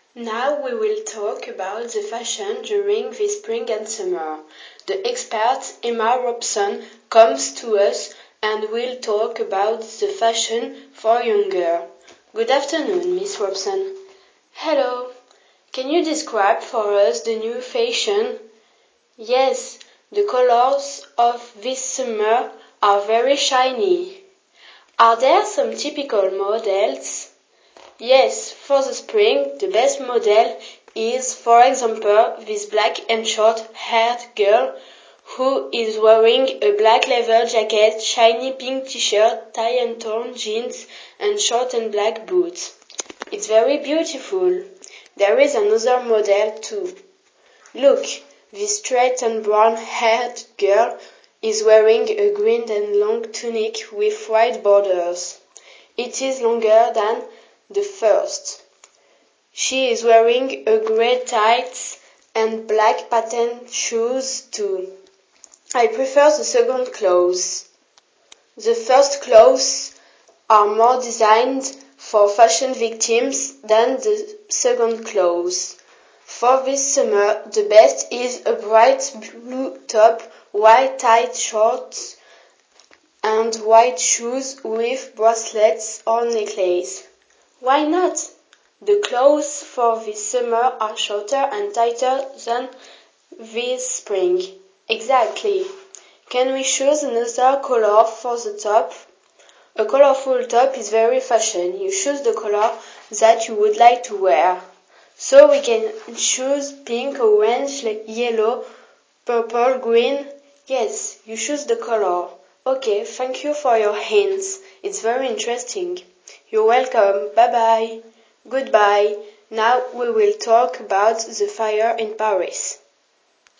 Now we will talk about the fashion during the spring and summer. The expert Emma Robson comes to us and will talk about the fashion for younger. Good afternoon, Miss Robson. Hello. Can you describe for us the new fashion? Yes, the colors of this summer are very shiny. Are there some typical models? Yes, for the spring, the best model is, for example, this black and short-haired girl who is wearing a black leather jacket, shiny pink t-shirt, tie and torn jeans, and short and black boots. It's very beautiful. There is another model too. Look, this straight and brown-haired girl is wearing a green and long tunic with white borders. It is longer than the first. She is wearing a grey tights and black patent shoes too. I prefer the second clothes. The first clothes are more designed for fashion victims than the second clothes. For this summer, the best is a bright blue top, white tight shorts, and white shoes with bracelets or necklace. Why not? The clothes for this summer are shorter and tighter than this spring. Exactly. Can we choose another color for the top? A colorful top is very fashion. You choose the color that you would like to wear. So we can choose pink, orange, yellow, purple, green. Yes, you choose the color. Okay, thank you for your hints. It's very interesting. You're welcome. Bye-bye. Goodbye. Now we will talk about the fire in Paris.